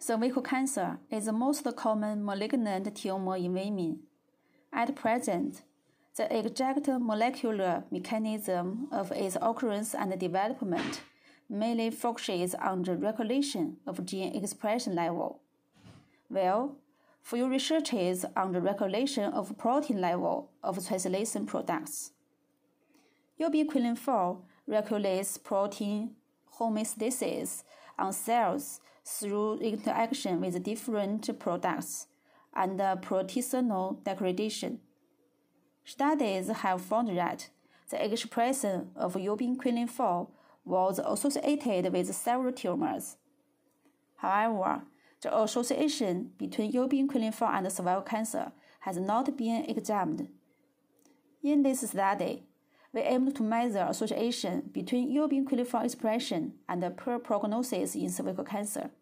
Cervical cancer is the most common malignant tumor in women. At present, the exact molecular mechanism of its occurrence and development mainly focuses on the regulation of gene expression level, while few researches on the regulation of protein level of translation products. Ubiquinol 4 regulates protein homeostasis on cells through interaction with different products and proteasomal degradation. Studies have found that the expression of ubiquinol 4 was associated with several tumors. However, the association between ubiquinol 4 and cervical cancer has not been examined. In this study, we aimed to measure association between ubiquinol 4 expression and poor prognosis in cervical cancer.